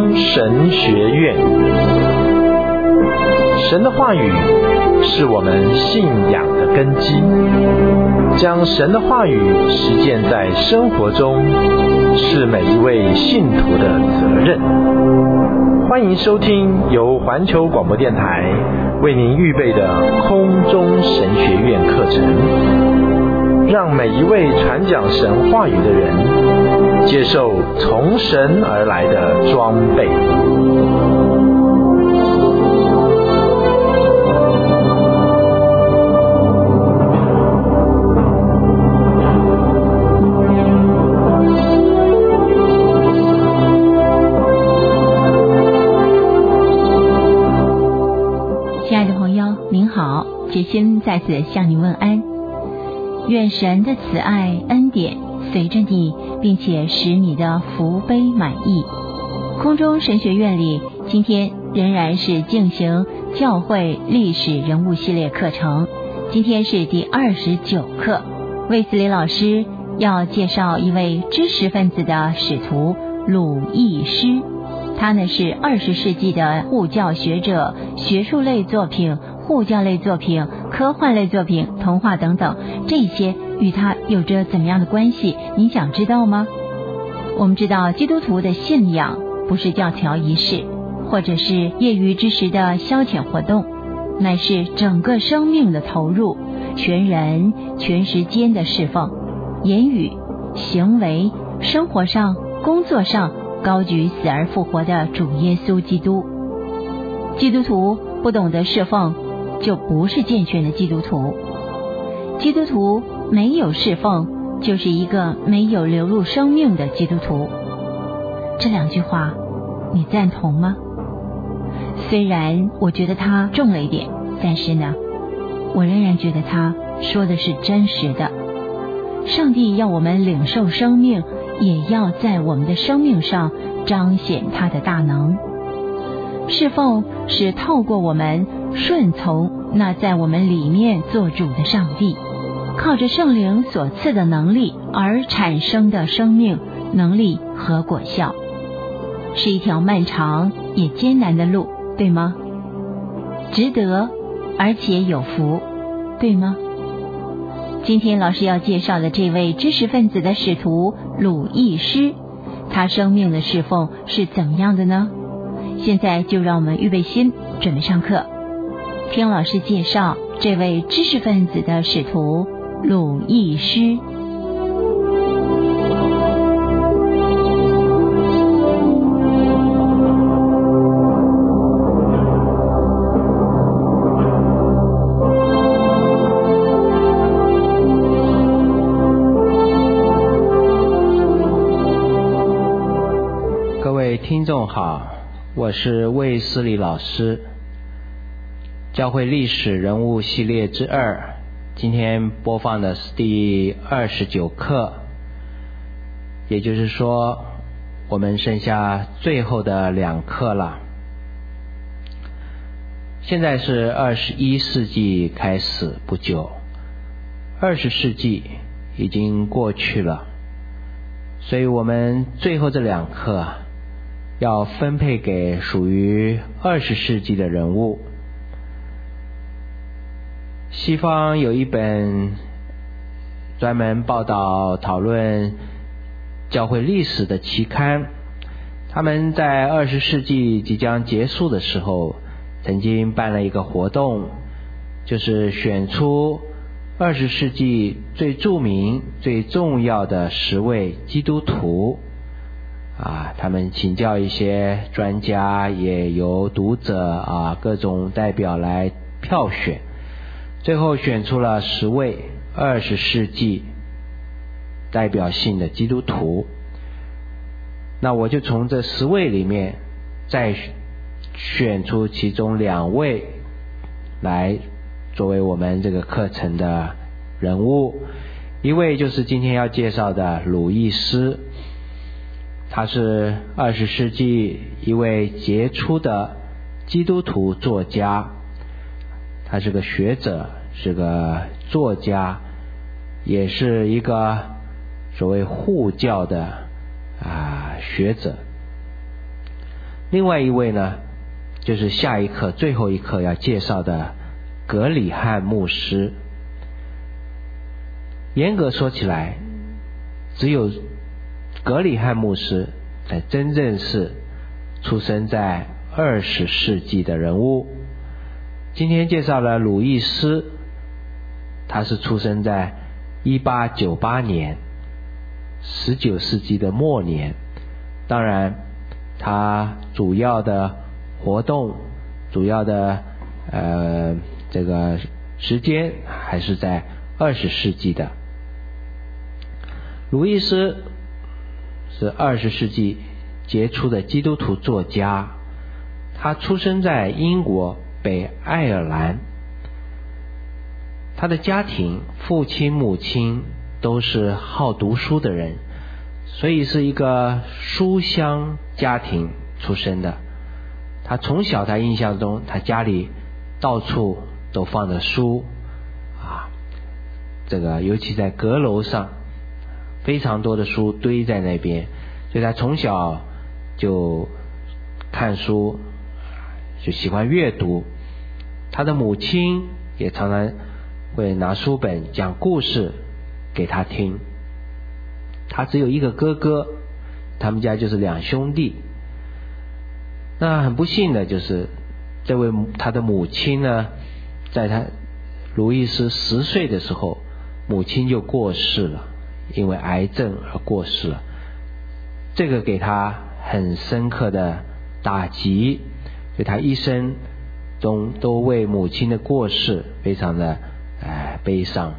中神学院。神的话语是我们信仰的根基，将神的话语实践在生活中，是每一位信徒的责任。欢迎收听由环球广播电台为您预备的空中神学院课程，让每一位传讲神话语的人接受从神而来的装备。 杰心再次向你问安，愿神的慈爱恩典随着你，并且使你的福杯满溢。空中神学院里，今天仍然是进行教会历史人物系列课程，今天是第29课。卫斯理老师要介绍一位知识分子的使徒鲁易师，他呢是20世纪的护教学者，学术类作品、护教类作品、科幻类作品、童话等等，这些与他有着怎么样的关系？你想知道吗？我们知道基督徒的信仰不是教条仪式，或者是业余之时的消遣活动，乃是整个生命的投入，全人全时间的侍奉，言语、行为、生活上、工作上高举死而复活的主耶稣基督。基督徒不懂得侍奉，就不是健全的基督徒。基督徒没有侍奉，就是一个没有流入生命的基督徒。这两句话你赞同吗？虽然我觉得他重了一点，但是呢，我仍然觉得他说的是真实的。上帝要我们领受生命，也要在我们的生命上彰显他的大能。侍奉是透过我们顺从那在我们里面做主的上帝，靠着圣灵所赐的能力而产生的生命、能力和果效，是一条漫长也艰难的路，对吗？值得而且有福，对吗？今天老师要介绍的这位知识分子的使徒鲁易师，他生命的侍奉是怎么样的呢？现在就让我们预备心，准备上课，听老师介绍这位知识分子的使徒鲁易师。 各位听众好，我是卫斯理老师。教会历史人物系列之2，今天播放的是第29课，也就是说我们剩下最后的2课了。现在是21世纪开始不久，20世纪已经过去了，所以我们最后这2课要分配给属于20世纪的人物。西方有一本专门报道讨论教会历史的期刊，他们在20世纪即将结束的时候，曾经办了一个活动，就是选出20世纪最著名、最重要的10位基督徒。他们请教一些专家，也由读者各种代表来票选，最后选出了10位20世纪代表性的基督徒。那我就从这10位里面再选出其中2位来作为我们这个课程的人物。一位就是今天要介绍的鲁易师，他是20世纪一位杰出的基督徒作家，他是个学者，是个作家，也是一个所谓护教的学者。 另外一位呢，就是下一课最后一课要介绍的葛理翰牧师。严格说起来，只有葛理翰牧师才真正是出生在20世纪的人物。今天介绍了鲁易斯，他是出生在1898年，19世纪的末年。当然他主要的活动，主要的这个时间还是在20世纪的。鲁易斯是20世纪杰出的基督徒作家，他出生在英国北爱尔兰。他的家庭父亲母亲都是好读书的人，所以是一个书香家庭出身的。他从小他印象中，他家里到处都放着书啊，这个尤其在阁楼上非常多的书堆在那边，所以他从小就看书，就喜欢阅读。他的母亲也常常会拿书本讲故事给他听。他只有一个哥哥，他们家就是2兄弟。那很不幸的就是这位他的母亲呢，在他鲁易斯10岁的时候，母亲就过世了，因为癌症而过世了。这个给他很深刻的打击，所以他一生中都为母亲的过世非常的悲伤。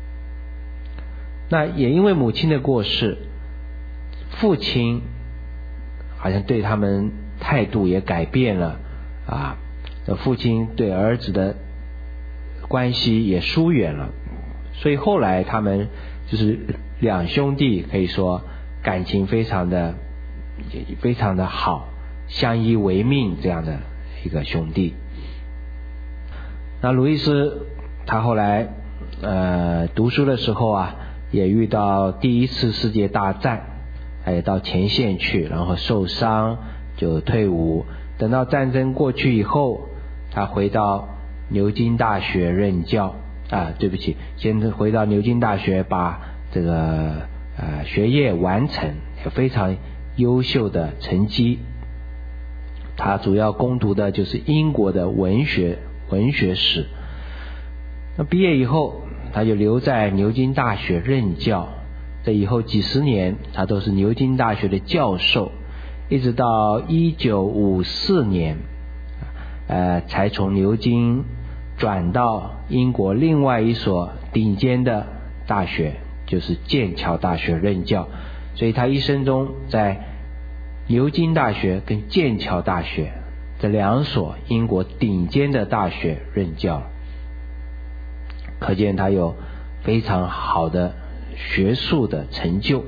那也因为母亲的过世，父亲好像对他们态度也改变了啊，父亲对儿子的关系也疏远了，所以后来他们就是2兄弟可以说感情非常的好，相依为命这样的一个兄弟。那鲁易斯他后来读书的时候啊，也遇到第1次世界大战，他也到前线去，然后受伤就退伍。等到战争过去以后，他回到牛津大学任教先回到牛津大学把这个学业完成，有非常优秀的成绩。他主要攻读的就是英国的文学史。那毕业以后，他就留在牛津大学任教，这以后几十年他都是牛津大学的教授，一直到1954年才从牛津转到英国另外一所顶尖的大学，就是剑桥大学任教。所以他一生中在牛津大学跟剑桥大学这2所英国顶尖的大学任教，可见他有非常好的学术的成就。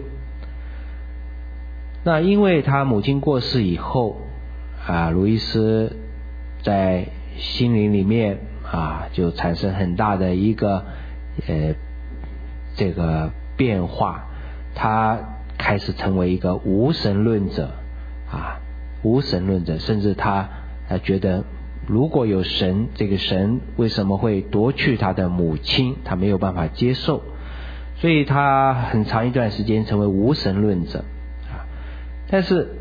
那因为他母亲过世以后鲁易斯在心灵里面就产生很大的一个这个变化，他开始成为一个无神论者甚至他觉得如果有神，这个神为什么会夺去他的母亲，他没有办法接受，所以他很长一段时间成为无神论者。但是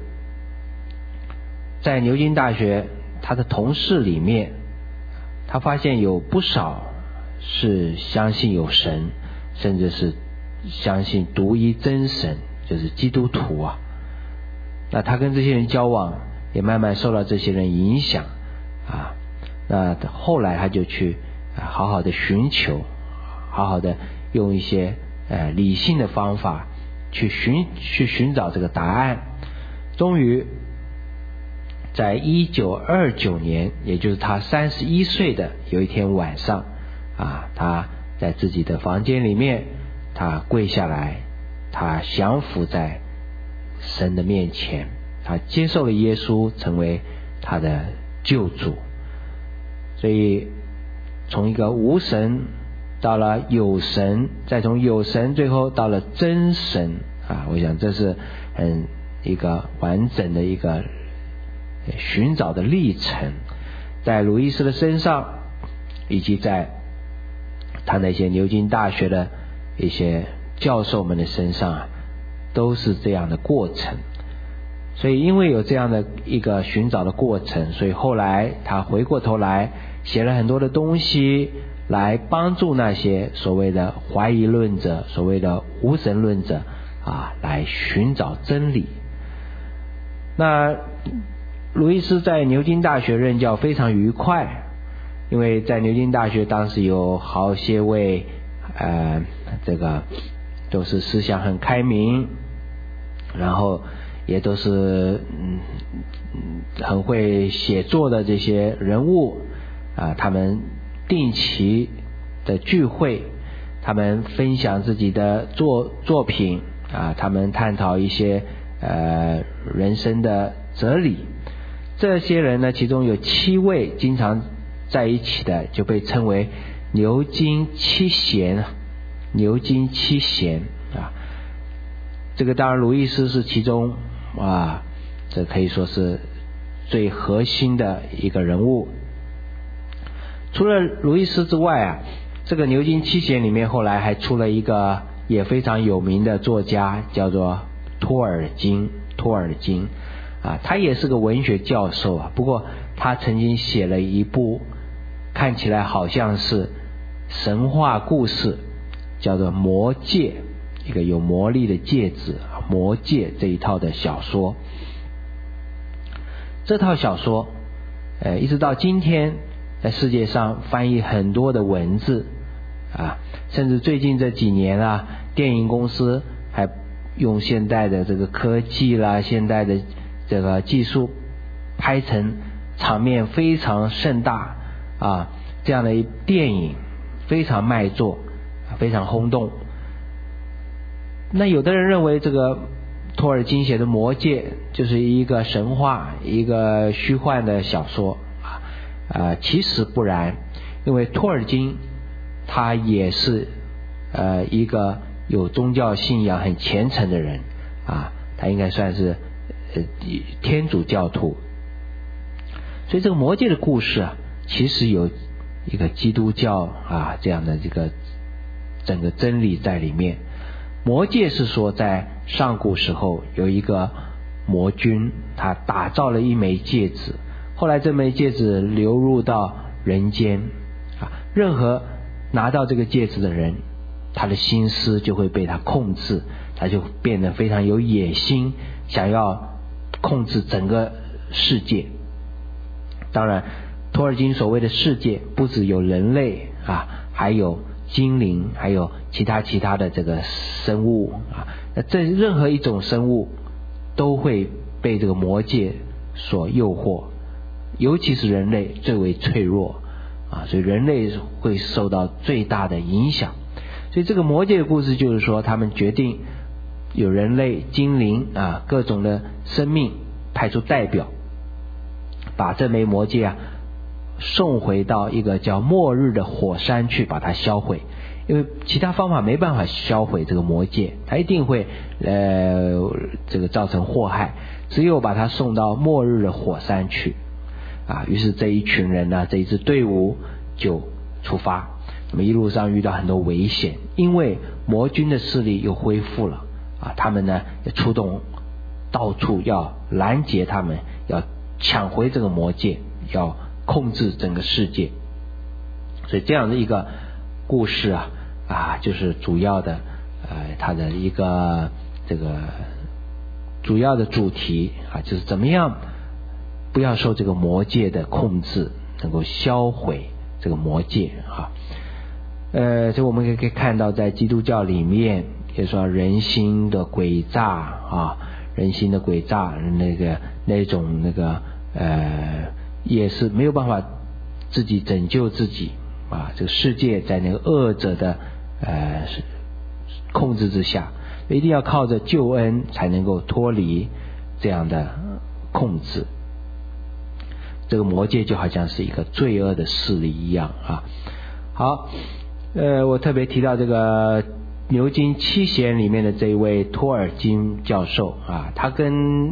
在牛津大学他的同事里面，他发现有不少是相信有神，甚至是相信独一真神，就是基督徒那他跟这些人交往，也慢慢受到这些人影响那后来他就去好好的寻求，好好的用一些理性的方法去寻找这个答案。终于在1929年，也就是他31岁的有一天晚上他在自己的房间里面，他跪下来，他降服在神的面前，他接受了耶稣成为他的救主。所以从一个无神到了有神，再从有神最后到了真神我想这是一个完整的一个寻找的历程，在鲁伊斯的身上，以及在他那些牛津大学的一些教授们的身上都是这样的过程。所以因为有这样的一个寻找的过程，所以后来他回过头来写了很多的东西来帮助那些所谓的怀疑论者，所谓的无神论者来寻找真理。那鲁伊斯在牛津大学任教非常愉快，因为在牛津大学当时有好些位这个都是思想很开明，然后也都是很会写作的这些人物他们定期的聚会，他们分享自己的作品他们探讨一些人生的哲理。这些人呢，其中有7位经常在一起的，就被称为牛津七贤。牛津七贤这个当然鲁伊斯是其中这可以说是最核心的一个人物。除了鲁伊斯之外这个牛津七贤里面后来还出了一个也非常有名的作家，叫做托尔金。他也是个文学教授不过他曾经写了一部看起来好像是神话故事，叫做《魔戒》，一个有魔力的戒指，《魔戒》这一套的小说。这套小说一直到今天在世界上翻译很多的文字甚至最近这几年电影公司还用现代的这个科技啦，现代的这个技术拍成场面非常盛大这样的一电影，非常卖座，非常轰动。那有的人认为这个托尔金写的《魔戒》就是一个神话，一个虚幻的小说其实不然，因为托尔金他也是一个有宗教信仰很虔诚的人他应该算是天主教徒。所以这个魔戒的故事其实有一个基督教这样的这个整个真理在里面。魔戒是说在上古时候有一个魔君，他打造了一枚戒指，后来这枚戒指流入到人间任何拿到这个戒指的人，他的心思就会被他控制，他就变得非常有野心，想要控制整个世界。当然托尔金所谓的世界不只有人类还有精灵，还有其他的这个生物这任何一种生物都会被这个魔戒所诱惑，尤其是人类最为脆弱所以人类会受到最大的影响。所以这个魔戒的故事就是说，他们决定有人类、精灵各种的生命派出代表，把这枚魔戒送回到一个叫末日的火山去把它销毁，因为其他方法没办法销毁这个魔戒，它一定会这个造成祸害，只有把它送到末日的火山去于是这一群人这一支队伍就出发。那么一路上遇到很多危险，因为魔军的势力又恢复了他们呢也出动，到处要拦截他们，要抢回这个魔戒，要控制整个世界。所以这样的一个故事就是主要的它的一个这个主要的主题就是怎么样不要受这个魔戒的控制，能够销毁这个魔戒所以我们可以看到在基督教里面也说人心的诡诈人心的诡诈，那种也是没有办法自己拯救自己这个世界在那个恶者的控制之下，一定要靠着救恩才能够脱离这样的控制。这个魔戒就好像是一个罪恶的势力一样好，我特别提到这个牛津七贤里面的这一位托尔金教授他跟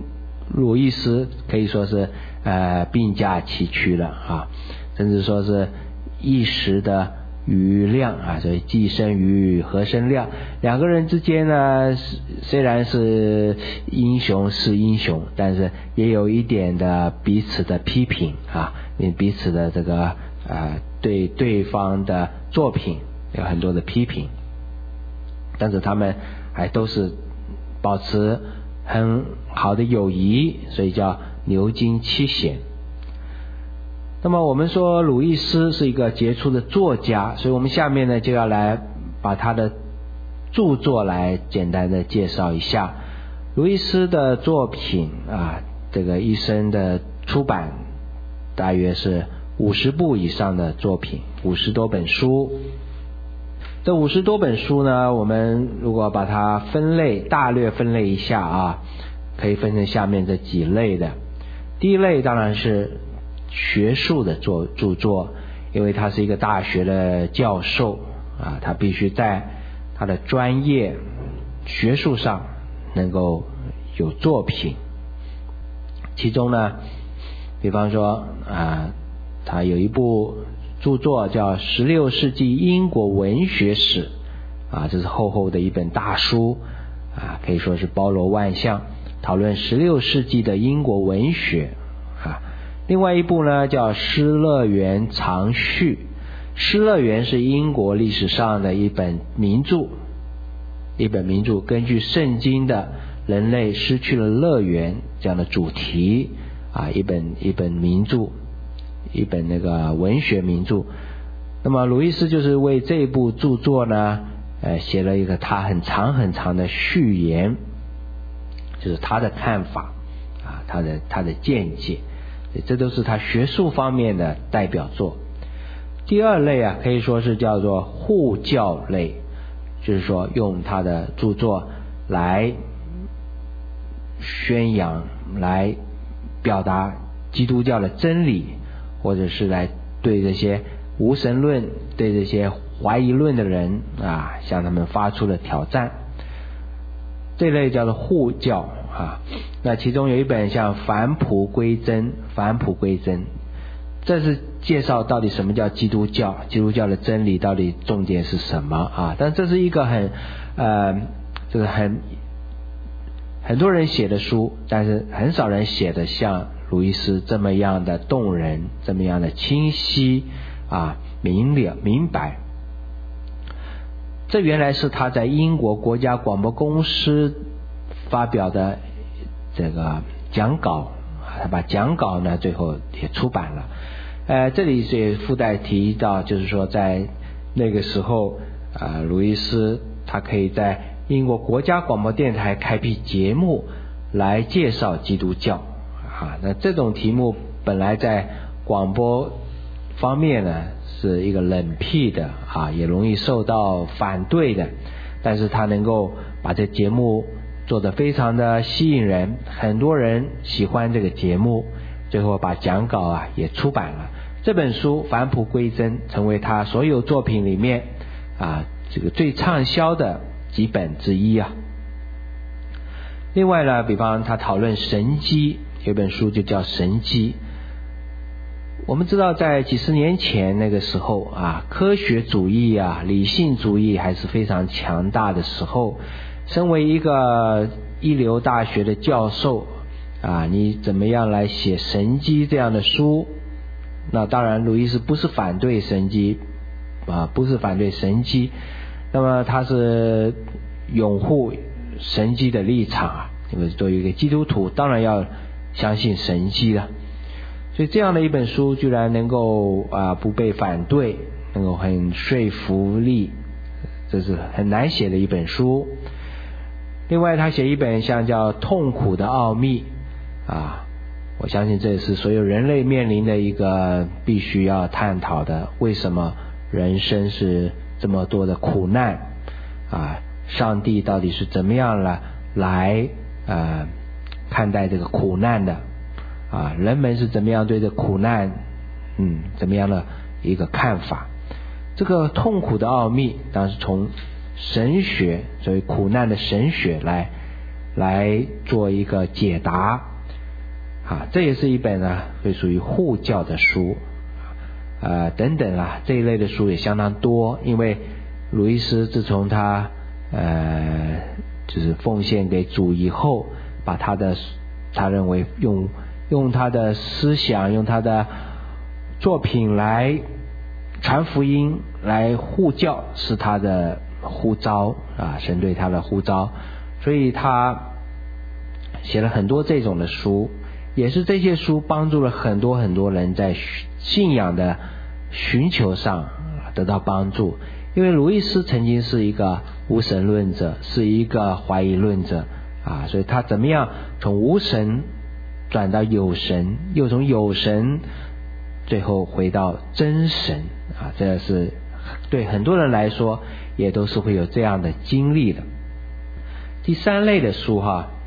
鲁易斯可以说是并驾齐驱了啊，甚至说是一时的余量啊，所以既生瑜何生亮，两个人之间呢虽然是英雄是英雄，但是也有一点的彼此的批评啊，彼此的这个对对方的作品有很多的批评，但是他们还都是保持很好的友谊，所以叫牛津七贤。那么我们说鲁易斯是一个杰出的作家，所以我们下面呢就要来把他的著作来简单的介绍一下。鲁易斯的作品啊，这个一生的出版大约是50部以上的作品，50多本书。这50多本书呢，我们如果把它大略分类一下啊，可以分成下面这几类的。第一类当然是学术的著作，因为他是一个大学的教授啊，他必须在他的专业学术上能够有作品。其中呢，比方说他有一部著作叫《16世纪英国文学史》啊，这是厚厚的一本大书啊，可以说是包罗万象，讨论16世纪的英国文学啊。另外一部呢叫《失乐园长序》，《失乐园》是英国历史上的一本名著，根据圣经的人类失去了乐园这样的主题啊，一本名著，一本那个文学名著。那么鲁易斯就是为这部著作呢写了一个他很长的序言，就是他的看法啊，他的见解，这都是他学术方面的代表作。第二类啊，可以说是叫做护教类，就是说用他的著作来宣扬，来表达基督教的真理，或者是来对这些无神论、对这些怀疑论的人啊，向他们发出了挑战。这类叫做护教啊。那其中有一本像返璞归真，这是介绍到底什么叫基督教，基督教的真理到底重点是什么啊？但这是一个很多人写的书，但是很少人写的像鲁易斯这么样的动人，这么样的清晰啊，明白。这原来是他在英国国家广播公司发表的这个讲稿，他把讲稿呢最后也出版了。这里也附带提到，就是说在那个时候鲁易斯他可以在英国国家广播电台开辟节目来介绍基督教啊。那这种题目本来在广播方面呢是一个冷僻的啊，也容易受到反对的，但是他能够把这节目做得非常的吸引人，很多人喜欢这个节目，最后把讲稿也出版了。这本书返璞归真成为他所有作品里面这个最畅销的几本之一啊。另外呢，比方他讨论神迹，有本书就叫《神迹》。我们知道在几十年前那个时候科学主义理性主义还是非常强大的时候，身为一个一流大学的教授你怎么样来写神迹这样的书？那当然鲁易斯不是反对神迹那么他是拥护神迹的立场因为作为一个基督徒当然要相信神迹了。所以这样的一本书居然能够不被反对，能够很说服力，这是很难写的一本书。另外他写一本像叫《痛苦的奥秘》我相信这也是所有人类面临的一个必须要探讨的，为什么人生是这么多的苦难上帝到底是怎么样来看待这个苦难的人们是怎么样对这苦难怎么样的一个看法。这个痛苦的奥秘当然是从神学，所谓苦难的神学来做一个解答。 这也是一本呢会属于护教的书等等啦，这一类的书也相当多。因为鲁伊斯自从他就是奉献给主以后，把他认为用他的思想，用他的作品来传福音，来护教，是他的呼召神对他的呼召，所以他写了很多这种的书，也是这些书帮助了很多很多人在信仰的寻求上得到帮助。因为鲁伊斯曾经是一个无神论者，是一个怀疑论者所以他怎么样从无神转到有神，又从有神最后回到真神这是对很多人来说也都是会有这样的经历的。第三类的书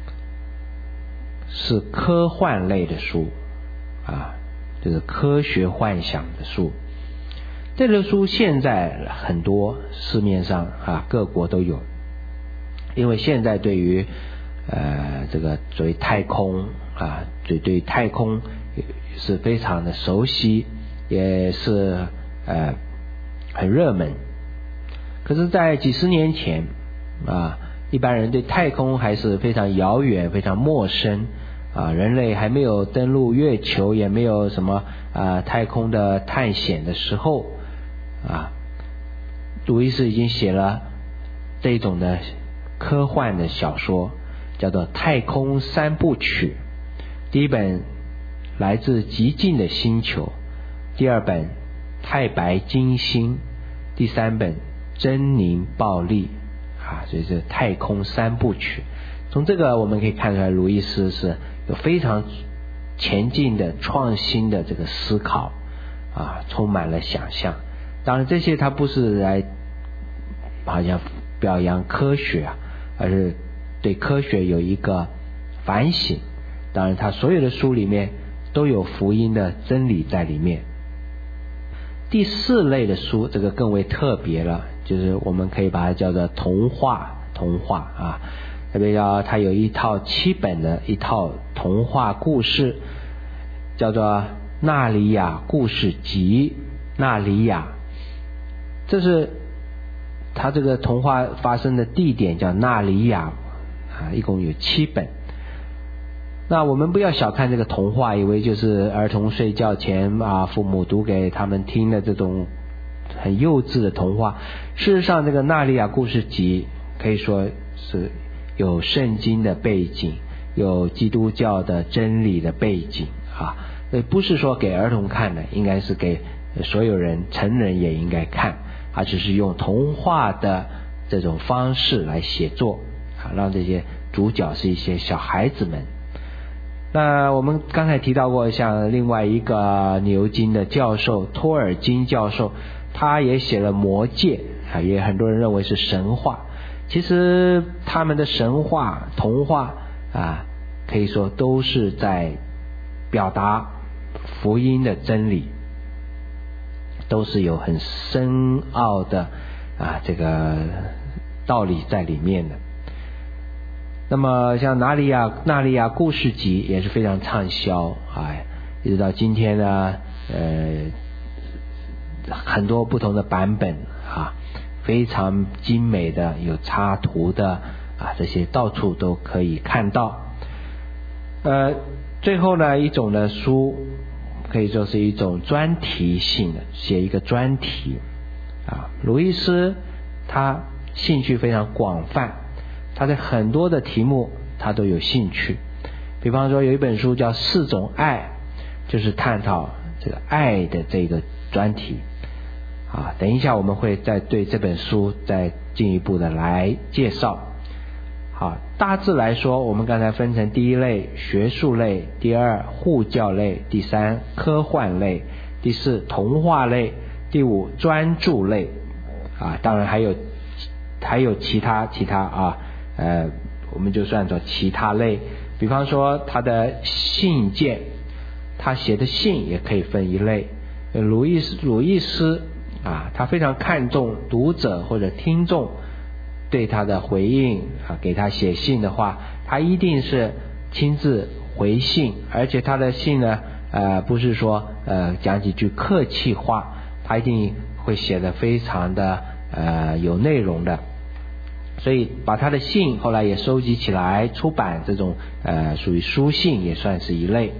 是科幻类的书就是科学幻想的书。这类书现在很多，市面上各国都有。因为现在对于这个所谓太空对太空是非常的熟悉，也是很热门。可是在几十年前一般人对太空还是非常遥远，非常陌生人类还没有登陆月球，也没有什么太空的探险的时候鲁伊斯已经写了这种的科幻的小说，叫做太空三部曲。第一本来自极静的星球，第二本太白金星，第三本狰狞暴力所以是太空三部曲。从这个我们可以看出来，鲁伊斯是有非常前进的创新的这个思考充满了想象。当然这些他不是来好像表扬科学而是对科学有一个反省。当然他所有的书里面都有福音的真理在里面。第四类的书，这个更为特别了，就是我们可以把它叫做童话特别它有一套7本的一套童话故事，叫做纳里亚故事集。纳里亚，这是它这个童话发生的地点叫纳里亚一共有7本。那我们不要小看这个童话，以为就是儿童睡觉前父母读给他们听的这种很幼稚的童话。事实上这个纳里亚故事集可以说是有圣经的背景，有基督教的真理的背景不是说给儿童看的，应该是给所有人，成人也应该看。只是用童话的这种方式来写作让这些主角是一些小孩子们。那我们刚才提到过，像另外一个牛津的教授托尔金教授，他也写了魔戒也很多人认为是神话。其实他们的神话童话可以说都是在表达福音的真理，都是有很深奥的这个道理在里面的。那么像纳里亚故事集也是非常畅销一直到今天呢很多不同的版本非常精美的，有插图的这些到处都可以看到。最后呢一种的书可以说是一种专题性的，写一个专题鲁伊斯他兴趣非常广泛，他对很多的题目他都有兴趣。比方说有一本书叫4种爱，就是探讨这个爱的这个专题等一下我们会再对这本书再进一步的来介绍。大致来说，我们刚才分成第一类学术类，第二护教类，第三科幻类，第四童话类，第五专注类当然还有其他我们就算作其他类。比方说他的信件，他写的信也可以分一类。鲁伊斯他非常看重读者或者听众对他的回应给他写信的话，他一定是亲自回信，而且他的信呢不是说讲几句客气话，他一定会写得非常的有内容的。所以把他的信后来也收集起来出版，这种属于书信，也算是一类。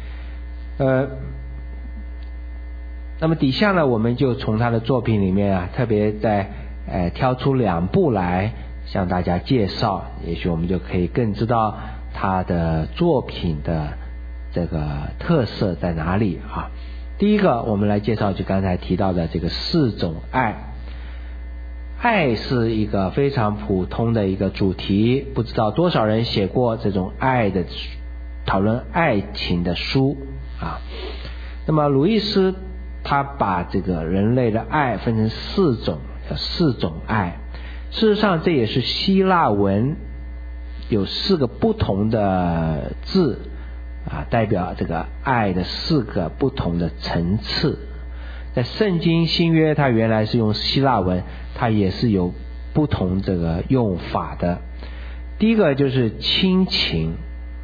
那么底下呢，我们就从他的作品里面特别在挑出2部来向大家介绍，也许我们就可以更知道他的作品的这个特色在哪里啊。第一个我们来介绍就刚才提到的这个4种爱。爱是一个非常普通的一个主题，不知道多少人写过这种爱的讨论爱情的书啊。那么鲁伊斯他把这个人类的爱分成4种，叫4种爱。事实上这也是希腊文有4个不同的字代表这个爱的4个不同的层次。在圣经新约它原来是用希腊文，它也是有不同这个用法的。第一个就是亲情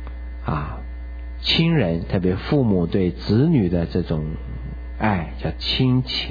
亲人，特别父母对子女的这种爱叫亲情。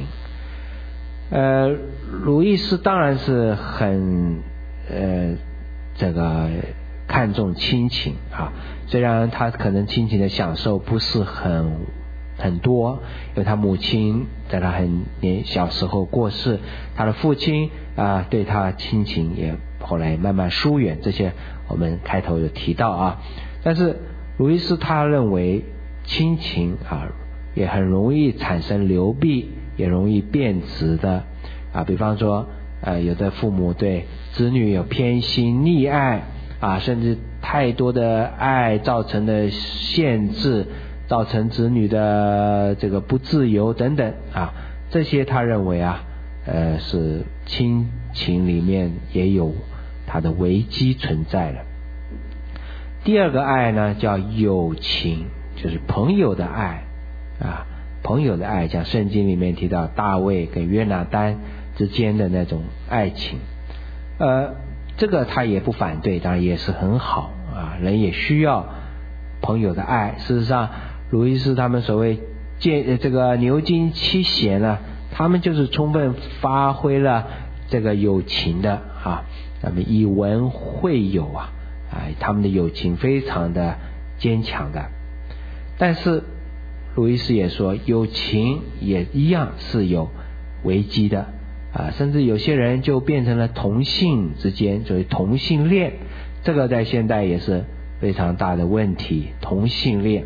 鲁伊斯当然是很这个看重亲情虽然他可能亲情的享受不是很多，因为他母亲在他很小时候过世，他的父亲对他亲情也后来慢慢疏远，这些我们开头有提到但是鲁伊斯他认为亲情也很容易产生流弊，也容易变质的比方说有的父母对子女有偏心溺爱甚至太多的爱造成的限制，造成子女的这个不自由等等这些他认为是亲情里面也有它的危机存在了。第二个爱呢叫友情，就是朋友的爱朋友的爱，像圣经里面提到大卫跟约拿单之间的那种爱情，这个他也不反对，当然也是很好人也需要朋友的爱。事实上鲁伊斯他们所谓这个牛津七贤呢，他们就是充分发挥了这个友情的那么以文会友他们的友情非常的坚强的。但是鲁伊斯也说友情也一样是有危机的甚至有些人就变成了同性之间，所谓同性恋，这个在现代也是非常大的问题，同性恋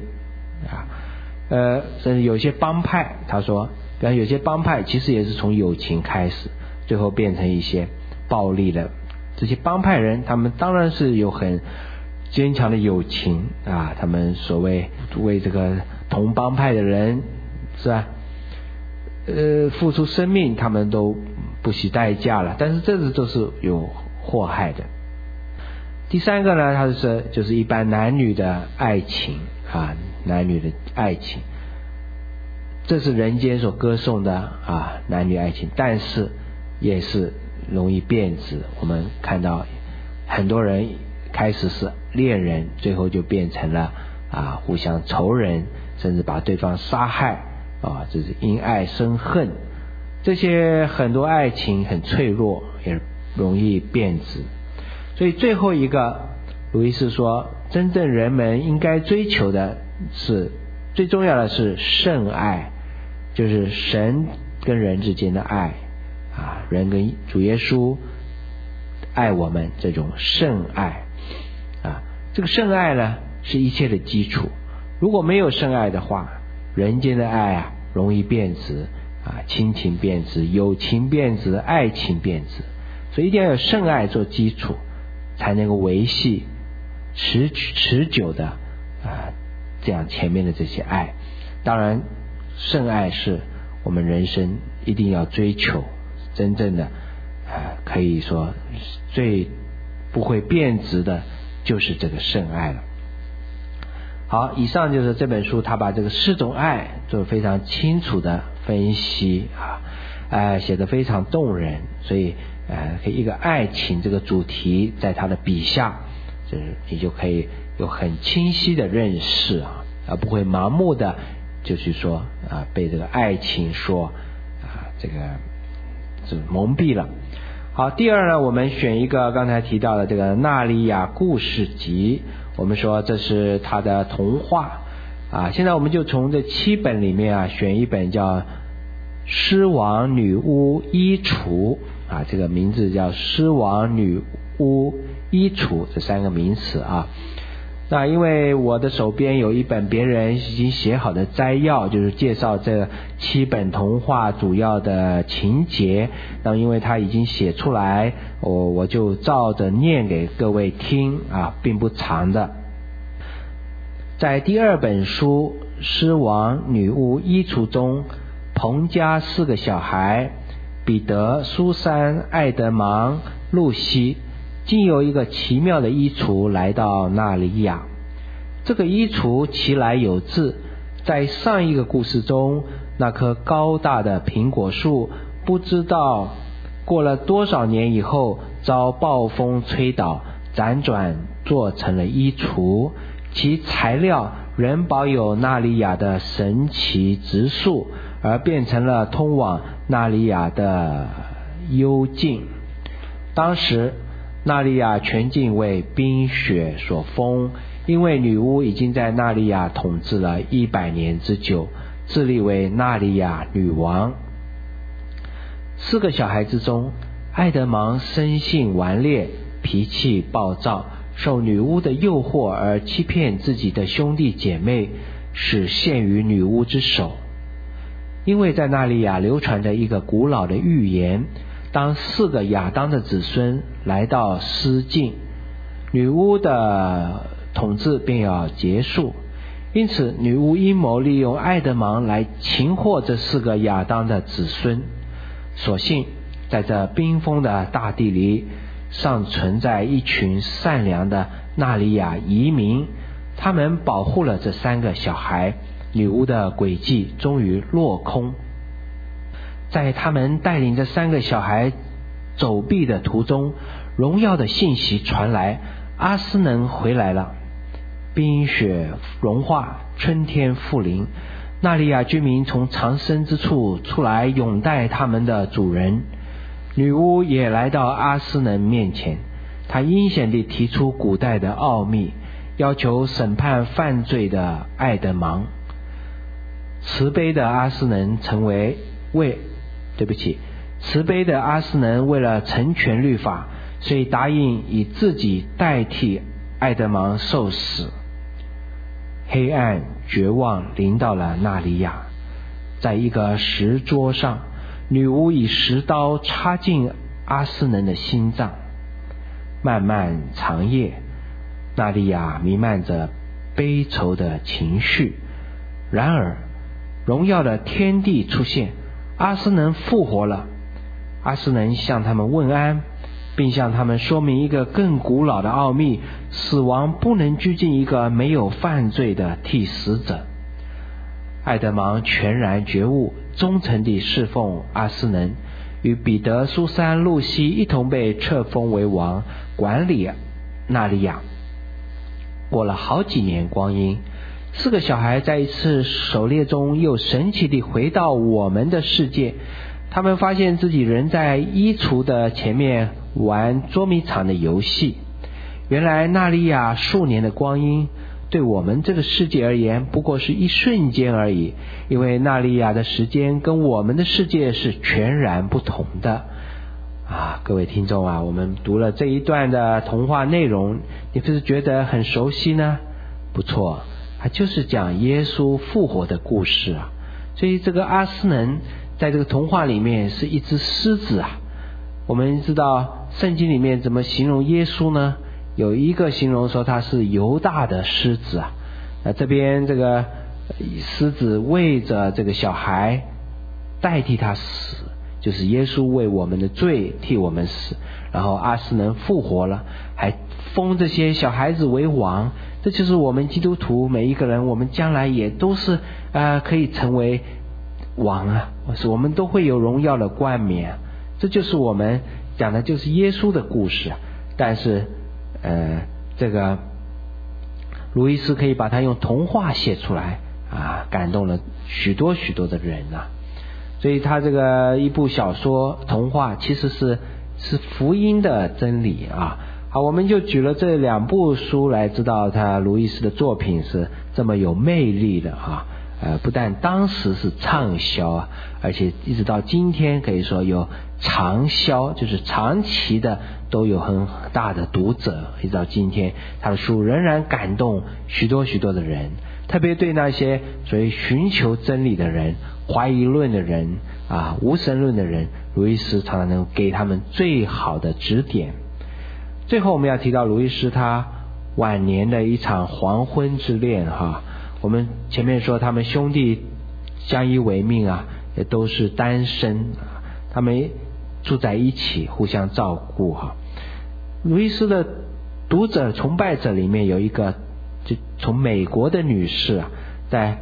甚至有些帮派，他说比方有些帮派其实也是从友情开始，最后变成一些暴力的。这些帮派人他们当然是有很坚强的友情他们所谓为这个同帮派的人是吧付出生命他们都不惜代价了，但是这都是有祸害的。第三个呢，它就是一般男女的爱情男女的爱情，这是人间所歌颂的男女爱情，但是也是容易变质。我们看到很多人开始是恋人，最后就变成了互相仇人，甚至把对方杀害这是因爱生恨。这些很多爱情很脆弱，也容易变质。所以最后一个鲁伊斯说，真正人们应该追求的是最重要的是圣爱，就是神跟人之间的爱人跟主耶稣爱我们，这种圣爱这个圣爱呢是一切的基础。如果没有圣爱的话，人间的爱容易变质亲情变质，友情变质，爱情变质。所以一定要有圣爱做基础，才能够维系持久的这样前面的这些爱。当然圣爱是我们人生一定要追求，真正的可以说最不会变质的就是这个圣爱了。好，以上就是这本书他把这个4种爱做非常清楚的分析写得非常动人。所以一个爱情这个主题在他的笔下，就是你就可以有很清晰的认识啊，而不会盲目的就是说被这个爱情所这蒙蔽了。好，第二呢，我们选一个刚才提到的这个纳利亚故事集，我们说这是他的童话现在我们就从这7本里面选一本叫狮王女巫衣橱这个名字叫狮王女巫衣橱，这3个名词那因为我的手边有一本别人已经写好的摘要，就是介绍这7本童话主要的情节，那因为他已经写出来，我就照着念给各位听并不长的。在第2本书狮王女巫衣橱中，彭家4个小孩彼得、苏珊、艾德芒、露西，竟有一个奇妙的衣橱来到纳利亚。这个衣橱其来有自，在上一个故事中，那棵高大的苹果树不知道过了多少年以后遭暴风吹倒，辗转做成了衣橱，其材料仍保有纳利亚的神奇植树，而变成了通往纳利亚的幽径。当时纳利亚全境为冰雪所封，因为女巫已经在纳利亚统治了100年之久，自立为纳利亚女王。4个小孩之中，艾德芒生性顽劣，脾气暴躁，受女巫的诱惑而欺骗自己的兄弟姐妹，使陷于女巫之手。因为在纳利亚流传着一个古老的预言，当4个亚当的子孙来到失境，女巫的统治便要结束，因此女巫阴谋利用艾德芒来擒获这4个亚当的子孙。所幸在这冰封的大地里尚存在一群善良的纳利亚移民，他们保护了这3个小孩，女巫的诡计终于落空。在他们带领这3个小孩走避的途中，荣耀的信息传来，阿斯能回来了。冰雪融化，春天复临，纳利亚居民从藏身之处出来拥戴他们的主人。女巫也来到阿斯能面前，她阴险地提出古代的奥秘，要求审判犯罪的艾德芒。慈悲的阿斯能为了成全律法，所以答应以自己代替艾德芒受死。黑暗绝望临到了纳利亚，在一个石桌上，女巫以石刀插进阿斯能的心脏。漫漫长夜，纳利亚弥漫着悲愁的情绪。然而荣耀的天地出现，阿斯能复活了。阿斯能向他们问安，并向他们说明一个更古老的奥秘：死亡不能拘禁一个没有犯罪的替死者。艾德芒全然觉悟，忠诚地侍奉阿斯能，与彼得、苏珊、露西一同被册封为王，管理纳利亚。过了好几年光阴，4个小孩在一次狩猎中又神奇地回到我们的世界。他们发现自己仍在衣橱的前面玩捉迷藏的游戏。原来纳利亚数年的光阴对我们这个世界而言不过是一瞬间而已，因为纳利亚的时间跟我们的世界是全然不同的各位听众我们读了这一段的童话内容，你是不是觉得很熟悉呢？不错，它就是讲耶稣复活的故事所以这个阿斯能在这个童话里面是一只狮子我们知道圣经里面怎么形容耶稣呢？有一个形容说他是犹大的狮子这边这个狮子为着这个小孩代替他死，就是耶稣为我们的罪替我们死，然后阿斯能复活了，还封这些小孩子为王。这就是我们基督徒每一个人，我们将来也都是可以成为王我们都会有荣耀的冠冕这就是我们讲的就是耶稣的故事但是这个路易斯可以把它用童话写出来啊，感动了许多许多的人啊。所以他这个一部小说童话其实是福音的真理啊。好，我们就举了这2部书来知道他路易斯的作品是这么有魅力的啊。不但当时是畅销啊，而且一直到今天可以说有长销，就是长期的都有很大的读者，一直到今天他的书仍然感动许多许多的人，特别对那些所谓寻求真理的人、怀疑论的人啊、无神论的人，路易斯常常能给他们最好的指点。最后我们要提到路易斯他晚年的一场黄昏之恋哈。我们前面说他们兄弟相依为命啊，也都是单身，他们住在一起互相照顾哈。路易斯的读者崇拜者里面有一个就从美国的女士啊，在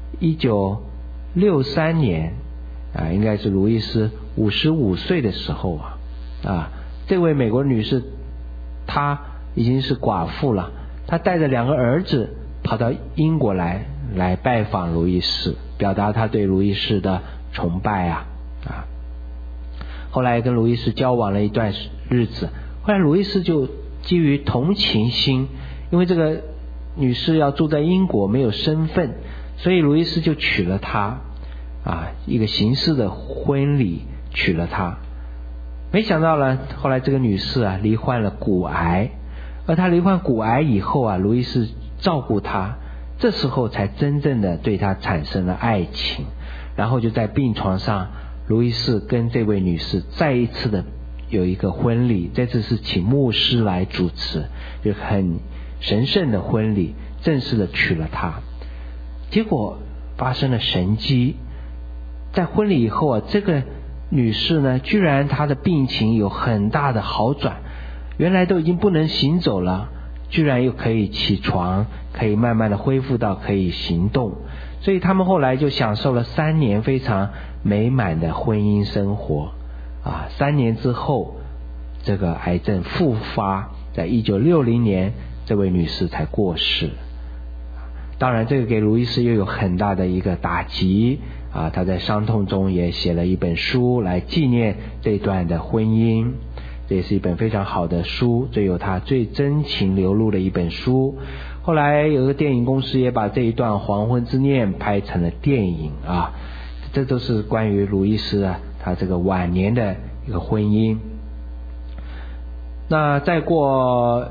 1963年啊，应该是路易斯55岁的时候啊，这位美国女士她已经是寡妇了，她带着2个儿子跑到英国来拜访路易斯，表达他对路易斯的崇拜啊。后来跟路易斯交往了一段日子，后来路易斯就基于同情心，因为这个女士要住在英国没有身份，所以路易斯就娶了她啊，一个形式的婚礼娶了她。没想到呢，后来这个女士啊罹患了骨癌，而她罹患骨癌以后啊，路易斯照顾她，这时候才真正的对她产生了爱情。然后就在病床上，路易斯跟这位女士再一次的有一个婚礼，这次是请牧师来主持，就很神圣的婚礼，正式的娶了她。结果发生了神迹，在婚礼以后啊，这个女士呢，居然她的病情有很大的好转，原来都已经不能行走了，居然又可以起床，可以慢慢的恢复到可以行动。所以他们后来就享受了3年非常美满的婚姻生活啊。3年之后，这个癌症复发，在1960年这位女士才过世。当然这个给路易斯又有很大的一个打击啊，他在伤痛中也写了一本书来纪念这段的婚姻，这也是一本非常好的书，最有他最真情流露的一本书。后来有个电影公司也把这一段黄昏之恋拍成了电影啊，这都是关于路易斯啊他这个晚年的一个婚姻。那再过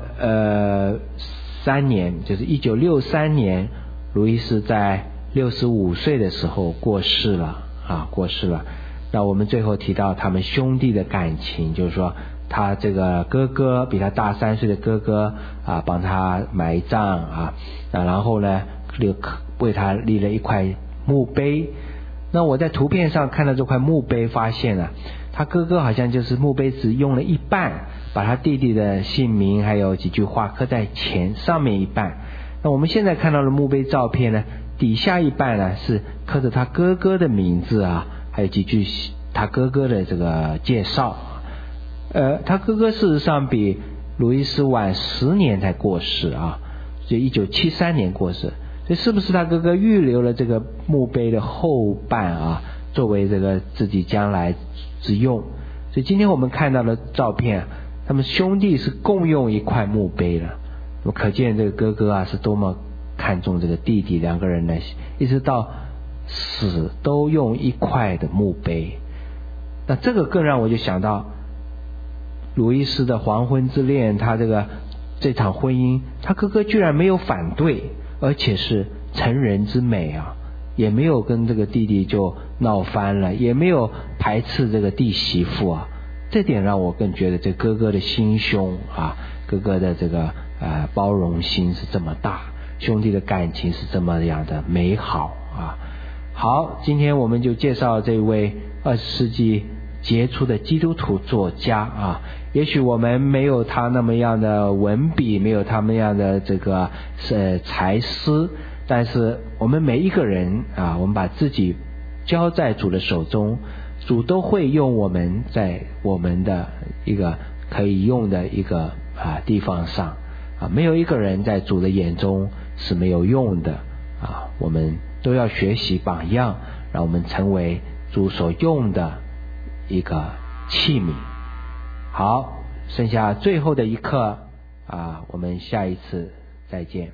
3年，就是1963年，路易斯在65岁的时候过世了。那我们最后提到他们兄弟的感情，就是说他这个哥哥比他大3岁的哥哥啊，帮他埋葬啊，然后呢为他立了一块墓碑。那我在图片上看到这块墓碑，发现啊，他哥哥好像就是墓碑只用了一半，把他弟弟的姓名还有几句话刻在上面一半。那我们现在看到的墓碑照片呢，底下一半呢是刻着他哥哥的名字啊，还有几句他哥哥的这个介绍。他哥哥事实上比路易斯晚10年才过世啊，就1973年过世。所以是不是他哥哥预留了这个墓碑的后半啊，作为这个自己将来之用？所以今天我们看到的照片，他们兄弟是共用一块墓碑了。那么可见这个哥哥啊是多么看重这个弟弟，两个人呢一直到死都用一块的墓碑。那这个更让我就想到路易斯的黄昏之恋，他这场婚姻，他哥哥居然没有反对，而且是成人之美啊，也没有跟这个弟弟就闹翻了，也没有排斥这个弟媳妇啊。这点让我更觉得这哥哥的心胸啊，哥哥的这个包容心是这么大，兄弟的感情是这么样的美好啊。好，今天我们就介绍这位20世纪杰出的基督徒作家啊，也许我们没有他那么样的文笔，没有他们样的这个才思，但是我们每一个人啊，我们把自己交在主的手中，主都会用我们在我们的一个可以用的一个地方上啊，没有一个人在主的眼中是没有用的啊！我们都要学习榜样，让我们成为主所用的一个器皿。好，剩下最后的一课啊，我们下一次再见。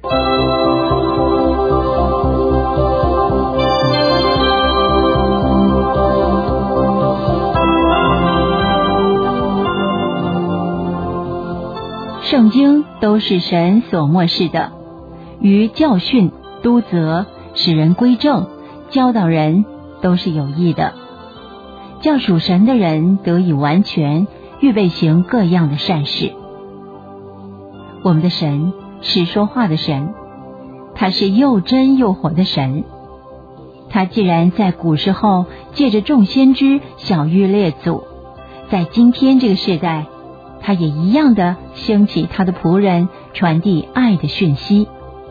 圣经都是神所默示的，于教训、督责、使人归正、教导人都是有益的，叫属神的人得以完全，预备行各样的善事。我们的神是说话的神，他是又真又活的神。他既然在古时候借着众先知晓谕列祖，在今天这个世代他也一样的兴起他的仆人，传递爱的讯息。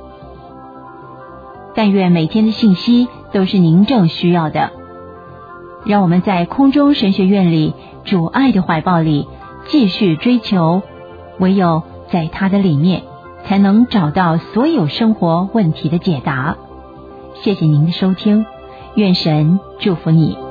但愿每天的信息都是您正需要的，让我们在空中神学院里主爱的怀抱里继续追求，唯有在他的里面才能找到所有生活问题的解答。谢谢您的收听，愿神祝福你。